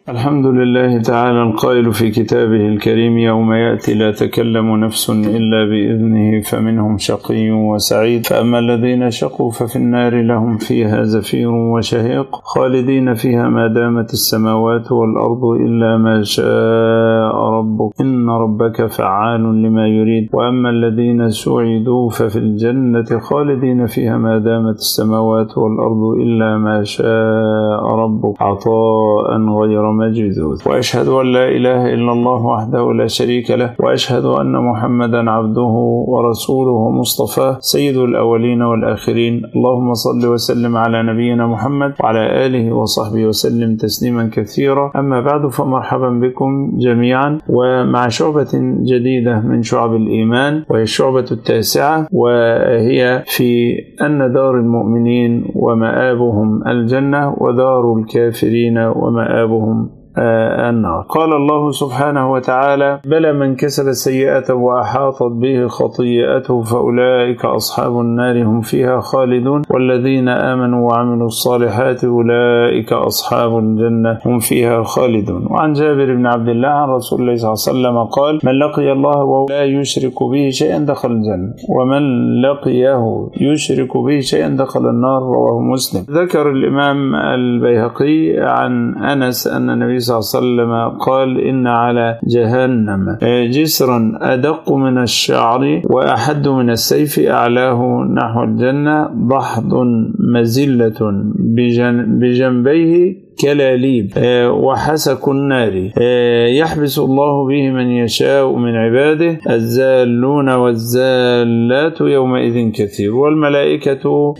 الحمد لله تعالى القائل في كتابه الكريم: يوم يأتي لا تكلم نفس إلا بإذنه فمنهم شقي وسعيد، فأما الذين شقوا ففي النار لهم فيها زفير وشهيق خالدين فيها ما دامت السماوات والأرض إلا ما شاء ربك إن ربك فعال لما يريد. وأما الذين سعدوا ففي الجنة خالدين فيها ما دامت السماوات والأرض إلا ما شاء ربك عطاء غير مجدود. وأشهد أن لا إله إلا الله وحده لا شريك له، وأشهد أن محمدا عبده ورسوله ومصطفاه سيد الأولين والآخرين. اللهم صل وسلم على نبينا محمد وعلى آله وصحبه وسلم تسليما كثيرا. أما بعد، فمرحبا بكم جميعا ومع شعبة جديدة من شعب الإيمان، وهي الشعبة 9، وهي في أن دار المؤمنين ومآبهم الجنة ودار الكافرين ومآبهم النار. قال الله سبحانه وتعالى: بلى من كسب سيئة وأحاطت به خطيئته فأولئك أصحاب النار هم فيها خالدون، والذين آمنوا وعملوا الصالحات أولئك أصحاب الجنة هم فيها خالدون. وعن جابر بن عبد الله عن رسول الله صلى الله عليه وسلم قال: من لقي الله ولا يشرك به شيئا دخل الجنة، ومن لقيه يشرك به شيئا دخل النار. رواه مسلم. ذكر الإمام البيهقي عن أنس أن النبي صلى الله عليه وسلم قال: إن على جهنم جسرا أدق من الشعر وأحد من السيف أعلاه نحو الجنة ضحض مزلة بجنبيه كلاليب وحسك النار يحبس الله به من يشاء من عباده الزالون والزالات يومئذ كثير، والملائكة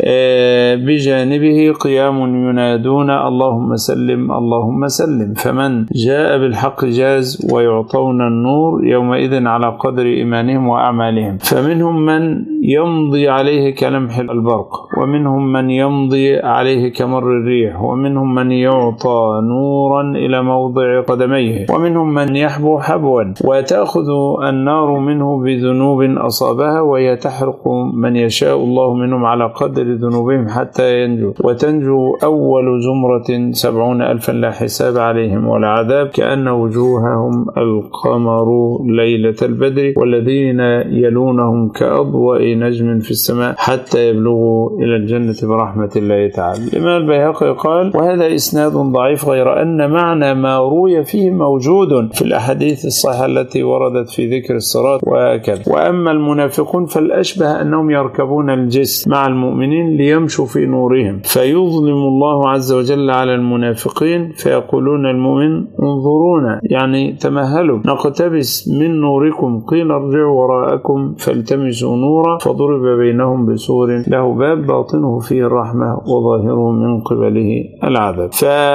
بجانبه قيام ينادون: اللهم سلم اللهم سلم. فمن جاء بالحق جاز ويعطون النور يومئذ على قدر إيمانهم وأعمالهم. فمنهم من يمضي عليه كلمح البرق، ومنهم من يمضي عليه كمر الريح، ومنهم من يعطى نورا إلى موضع قدميه، ومنهم من يحبو حبوا وتأخذ النار منه بذنوب أصابها، وهي تحرق من يشاء الله منهم على قدر ذنوبهم حتى ينجو. وتنجو أول زمرة 70,000 لا حساب عليهم ولا عذاب، كأن وجوههم القمر ليلة البدر، والذين يلونهم كأضواء نجم في السماء حتى يبلغوا إلى الجنة برحمة الله تعالى. الإمام البيهقي قال: وهذا إسناد ضعيف، غير أن معنى ما روي فيه موجود في الأحاديث الصحيحة التي وردت في ذكر الصراط وهكذا. وأما المنافقون فالأشبه أنهم يركبون الجسر مع المؤمنين ليمشوا في نورهم، فيظلم الله عز وجل على المنافقين فيقولون المؤمن: انظرونا، يعني تمهلوا نقتبس من نوركم، قيل ارجعوا وراءكم فالتمسوا نورا، فضرب بينهم بسور له باب باطنه فيه الرحمة وظاهره من قبله العذاب.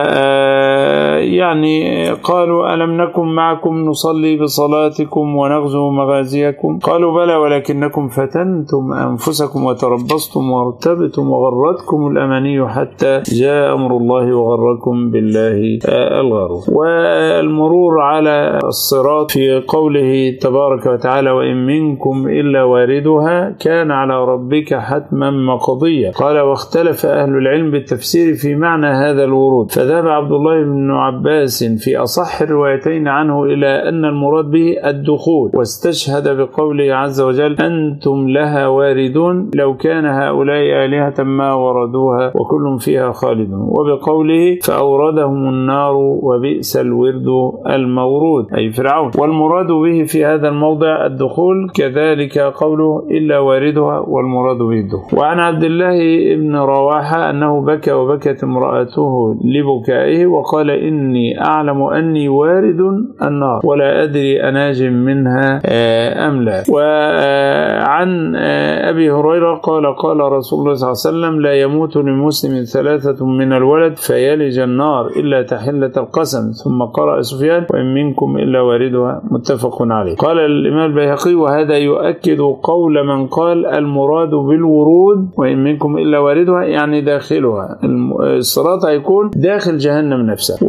يعني قالوا: ألم نكن معكم نصلي بصلاتكم ونغزو مغازيكم؟ قالوا: بلى، ولكنكم فتنتم أنفسكم وتربصتم وارتبتم وغرتكم الأماني حتى جاء أمر الله وغركم بالله الغرور. والمرور على الصراط في قوله تبارك وتعالى: وإن منكم إلا واردها كان على ربك حتما مقضيا. قال: واختلف أهل العلم بالتفسير في معنى هذا الورود، فذهب عبد الله بن عباس في أصح الروايتين عنه إلى أن المراد به الدخول، واستشهد بقوله عز وجل: أنتم لها واردون لو كان هؤلاء آلهة ما وردوها وكل فيها خالدون، وبقوله: فأوردهم النار وبئس الورد المورود، أي فرعون. والمراد به في هذا الموضع الدخول، كذلك قوله: إلا واردها، والمراد به الدخول. وعن عبد الله بن رواحة أنه بكى وبكت امرأته لبكائه وقال: إني أعلم أني وارد النار ولا أدري أناج منها أم لا. وعن أبي هريرة قال: قال رسول الله صلى الله عليه وسلم: لا يموت لمسلم 3 من الولد فيلج النار إلا تحلة القسم. ثم قرأ سفيان: وإن منكم إلا واردها، متفق عليه. قال الإمام البيهقي: وهذا يؤكد قول من قال المراد بالورود وإن منكم إلا واردها يعني داخلها، الصراط هيكون داخل جهنم نفسها.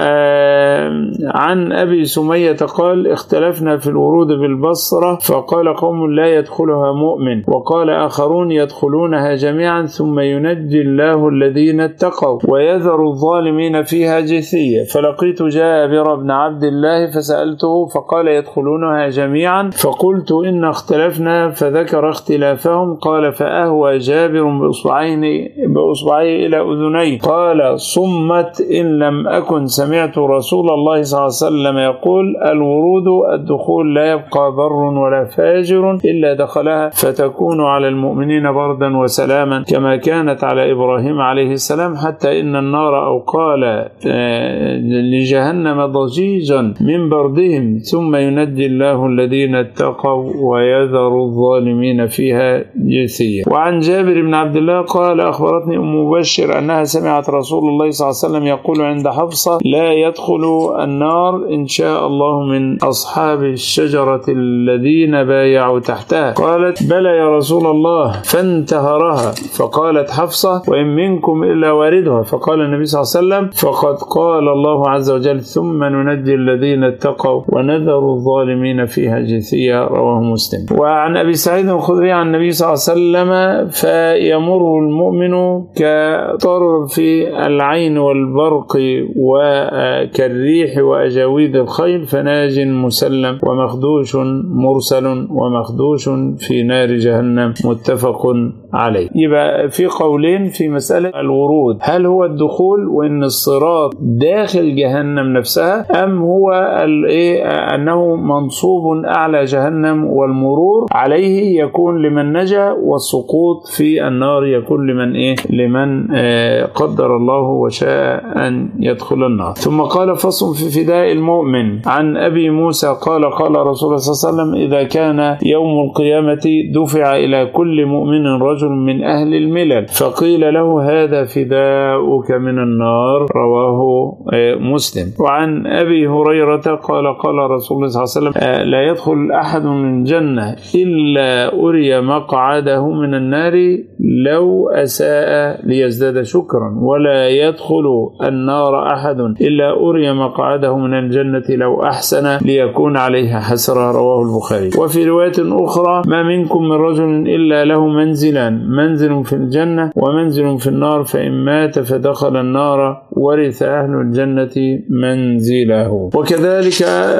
وعن أبي سمية قال اختلفنا في الورود بالبصرة فقال قوم لا يدخلها مؤمن وقال آخرون يدخلونها جميعا ثم ينجي الله الذين اتقوا ويذر الظالمين فيها جثية. فلقيت جابر بن عبد الله فسألته فقال يدخلونها جميعا فقلت إن اختلفنا فذكر اختلافهم. قال فأهوى جابر بأصبعيه إلى أذنيه قال صمت إن لم أكن سمعت رسول الله صلى الله عليه وسلم يقول الورود الدخول لا يبقى بر ولا فاجر إلا دخلها فتكون على المؤمنين بردا وسلاما كما كانت على إبراهيم عليه السلام حتى إن النار أو قال لجهنم ضجيجا من بردهم ثم ينجي الله الذين اتقوا ويذر الظالمين فيها جثية. وعن جابر بن عبد الله قال أخبرتني أم مبشر أنها سمعت رسول الله صلى الله عليه وسلم يقول عند حفصة لا يدخل النار إن شاء الله من أصحاب الشجرة الذين بايعوا تحتها. قالت بلى يا رسول الله فانتهرها. فقالت حفصة وإن منكم إلا واردها. فقال النبي صلى الله عليه وسلم فقد قال الله عز وجل ثم ننجي الذين اتقوا ونذر الظالمين فيها جثية. رواه مسلم. وعن أبي سعيد الخدري عن النبي صلى الله عليه وسلم فيمر المؤمن كطرف العين والبرق وكالريح وأجاويد الخيل فناج مسلم ومخدوش مرسل ومخدوش في نار جهنم متفق عليه. يبقى في قولين في مسألة الورود، هل هو الدخول وإن الصراط داخل جهنم نفسها أم هو أنه منصوب أعلى جهنم والمرور عليه يكون لمن نجا والسقوط في النار يكون لمن قدر الله وشاء أن يدخل النار. ثم قال فصل في فداء المؤمن. عن أبي موسى قال قال رسول الله صلى الله عليه وسلم إذا كان يوم القيامة دفع إلى كل مؤمن رجل من أهل الملل فقيل له هذا فداؤك من النار. رواه مسلم. وعن أبي هريرة قال قال رسول الله صلى الله عليه وسلم لا يدخل أحد من الجنة إلا أري مقعده من النار لو أساء ليزداد شكرا ولا يدخل النار أحد إلا أري مقعده من الجنة لو أحسن ليكون عليها حسرة. رواه البخاري. وفي رواية أخرى ما منكم من رجل إلا له منزلان منزل في الجنة ومنزل في النار فإن مات فدخل النار ورث أهل الجنة منزله. وكذلك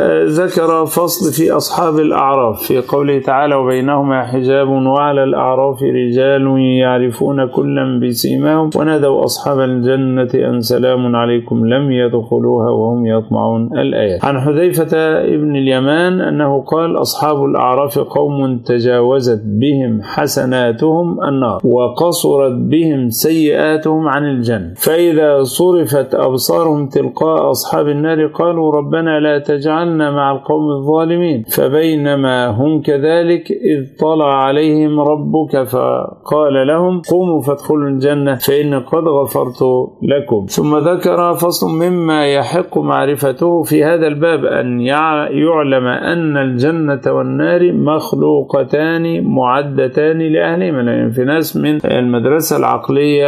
ذكر فصل في أصحاب الأعراف في قوله تعالى وبينهما حجاب وعلى الأعراف رجال يعرفون كلا بسيماهم ونادوا أصحاب الجنة أن سلام عليكم لم يدخلوها وهم يطمعون. الآيات. عن حذيفة ابن اليمان أنه قال أصحاب الأعراف قوم تجاوزت بهم حسناتهم النار وقصرت بهم سيئاتهم عن الجنة فإذا صرفت أبصارهم تلقاء أصحاب النار قالوا ربنا لا تجعلنا مع القوم الظالمين فبينما هم كذلك إذ طلع عليهم ربك فقال لهم قوموا فادخلوا الجنة فإن قد غفرت لكم. ثم ذكر فصل مما يحق معرفته في هذا الباب أن يعلم أن الجنة والنار مخلوقتان معدتان لأهلهما. لأن في ناس من المدرسة العقلية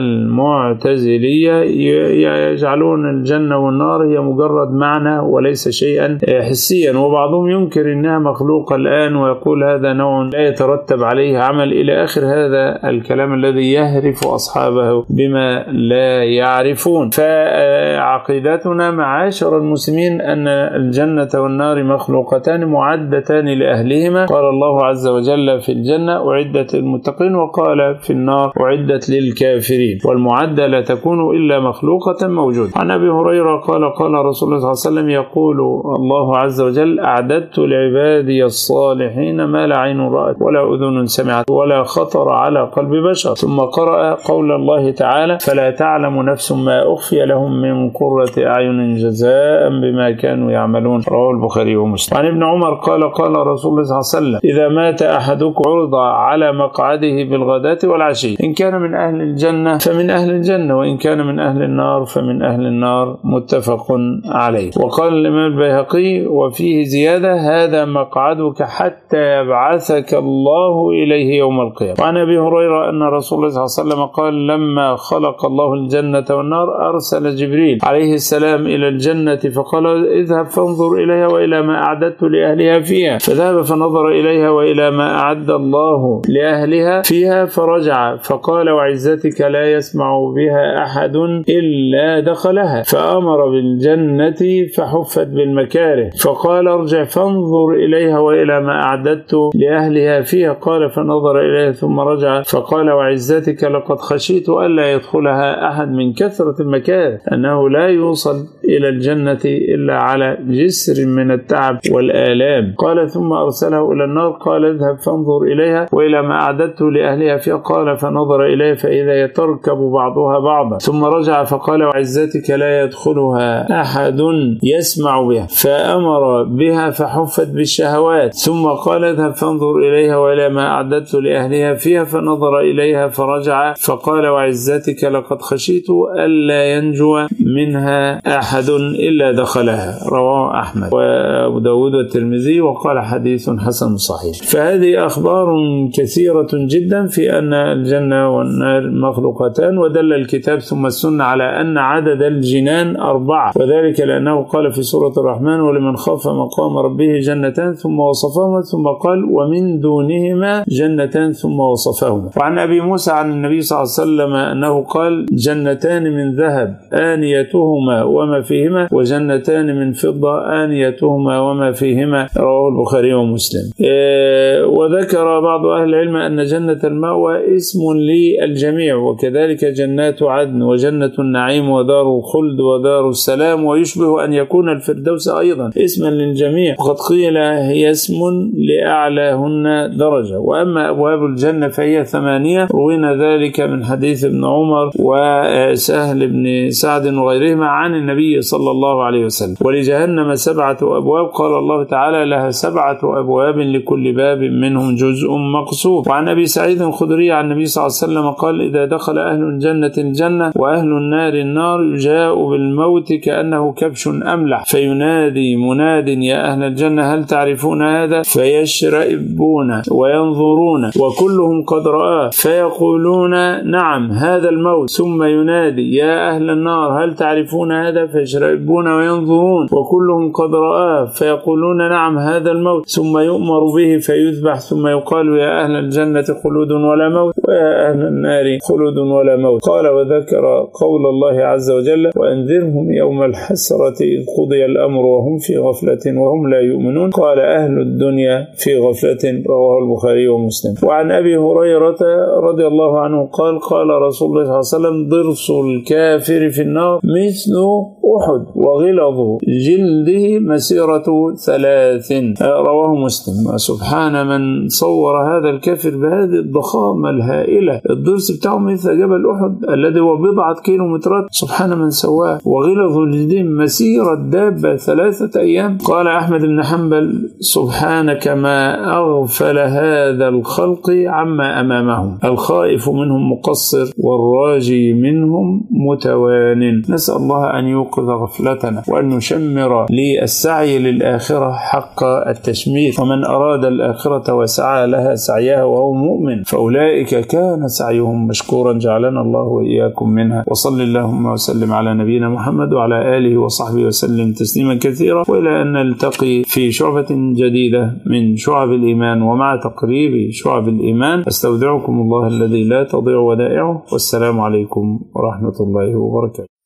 المعتزلية يجعلون الجنة والنار هي مجرد معنى وليس شيئا حسيا وبعضهم ينكر أنها مخلوقة الآن ويقول هذا نوع لا يترتب عليه عمل إلى آخر هذا الكلام الذي يهرف أصحابه بما لا يعرفون. فعقيدتنا معاشر المسلمين أن الجنة والنار مخلوقتان معدتان لأهلهما. قال الله عز وجل في الجنة أعدت للمتقين وقال في النار أعدت للكافرين والمعدة لا تكون إلا مخلوقة موجودة. عن أبي هريرة قال قال رسول الله صلى الله عليه وسلم يقول الله عز وجل أعددت لعبادي الصالحين ما لا عين رأت ولا أذن سمعت ولا خطر على قلب بشر. ثم قرأ قول الله تعالى فلا تعلم نفس ما أخفي لهم من قرة أعين جزاء بما كانوا يعملون. رواه البخاري ومسلم. عن ابن عمر قال قال رسول الله صلى الله عليه وسلم إذا مات أحدكم عرض على مقعده بالغداة والعشي إن كان من أهل الجنة فمن أهل الجنة وإن كان من أهل النار النار فمن أهل النار، متفق عليه. وقال الإمام البيهقي وفيه زيادة: هذا مقعدك حتى يبعثك الله إليه يوم القيامة. وعن أبي هريرة أن رسول الله صلى الله عليه وسلم قال: لما خلق الله الجنة والنار أرسل جبريل عليه السلام إلى الجنة فقال: اذهب فانظر إليها وإلى ما أعددت لأهلها فيها. فذهب فنظر إليها وإلى ما أعد الله لأهلها فيها فرجع فقال: وعزتك لا يسمع بها أحد إلا دخلها. فأمر بالجنة فحفت بالمكاره فقال: ارجع فانظر إليها وإلى ما أعددت لأهلها فيها. قال: فنظر إليها ثم رجع فقال: وعزتك لقد خشيت ألا يدخلها أحد من كثرة المكاره، أنه لا يوصل إلى الجنة إلا على جسر من التعب والآلام. قال: ثم أرسله إلى النار قال: اذهب فانظر إليها وإلى ما أعددت لأهلها فيها. قال: فنظر إليه فإذا يتركب بعضها بعضا. ثم رجع فقال: وعزتك لا يدخلها أحد يسمع بها. فأمر بها فحفت بالشهوات. ثم قال: اذهب فانظر إليها وإلى ما أعددت لأهلها فيها. فنظر إليها فرجع فقال: وعزتك لقد خشيت ألا ينجو منها أحد إلا دخلها. رواه أحمد وأبو داود والترمذي وقال: حديث حسن صحيح. فهذه أخبار كثيرة جدا في أن الجنة والنار مخلوقتان، ودل الكتاب ثم السنة على أن عدد الجنان 4، وذلك لأنه قال في سورة الرحمن: ولمن خاف مقام ربه جنتان، ثم وصفهما، ثم قال: ومن دونهما جنتان، ثم وصفهما. وعن أبي موسى عن النبي صلى الله عليه وسلم أنه قال: جنتان من ذهب آنيتهما وما فيهما، وجنتان من فضة آنيتهما وما فيهما. رواه البخاري ومسلم. وذكر بعض أهل العلم أن جنة المأوى اسم للجميع، وكذلك جنات عدن وجنة النعيم ودار الخلد ودار السلام، ويشبه أن يكون الفردوس أيضا اسما للجميع، وقد قيل هي اسم لأعلاهن درجة. وأما أبواب الجنة فهي 8، روينا ذلك من حديث ابن عمر وسهل بن سعد وغيرهما عن النبي صلى الله عليه وسلم. ولجهنم 7 أبواب، قال الله تعالى: لها 7 أبواب لكل باب منهم جزء مقسوم. وعن أبي سعيد الخدري عن النبي صلى الله عليه وسلم قال: إذا دخل أهل الجنة الجنة وأهل النار النار يجاء بالموت كأنه كبش أملح، فينادي مناد: يا أهل الجنة هل تعرفون هذا؟ فيشرئبون وينظرون وكلهم قد رآه فيقولون: نعم هذا الموت. ثم ينادي: يا أهل النار هل تعرفون هذا؟ فيشرئبون وينظرون وكلهم قد رآه فيقولون: نعم هذا الموت. ثم يؤمر به فيذبح، ثم يقال: يا أهل الجنة خلود ولا موت، ويا أهل النار خلود ولا موت. قال: وذكر قول الله عز وجل: وأنذرهم يوم الحسرة إذ قضي الأمر وهم في غفلة وهم لا يؤمنون. قال: أهل الدنيا في غفلة. رواه البخاري ومسلم. وعن أبي هريرة رضي الله عنه قال: قال رسول الله صلى الله عليه وسلم: ضرس الكافر في النار مثل أحد وغلظ جلده مسيرة 3. رواه مسلم. سبحان من صور هذا الكافر بهذه الضخامة الهائلة، الضرس بتاعه مثل جبل أحد الذي هو 4 كيلومترات، سبحان من سواه. وغلظ جلده مسيرة دابة 3 أيام. قال أحمد بن حنبل: سبحانك ما أغفل هذا الخلق عما أمامهم، الخائف منهم مقصر والراجي منهم متوان. نسأل الله أن يوقظ غفلتنا وأن نشمر للسعي للآخرة حق التشمير. ومن أراد الآخرة وسعى لها سعيها وهو مؤمن فأولئك كان سعيهم مشكورا، جعلنا الله وإياكم منها. وصل اللهم وسلم على نبينا محمد وعلى آله وصحبه وسلم تسليما كثيرا، وإلى أن نلتقي في شعبة جديدة من شعب الإيمان. ومع تقريب شعب الإيمان أستودعكم الله الذي لا تضيع ودائعه، والسلام عليكم ورحمة الله وبركاته.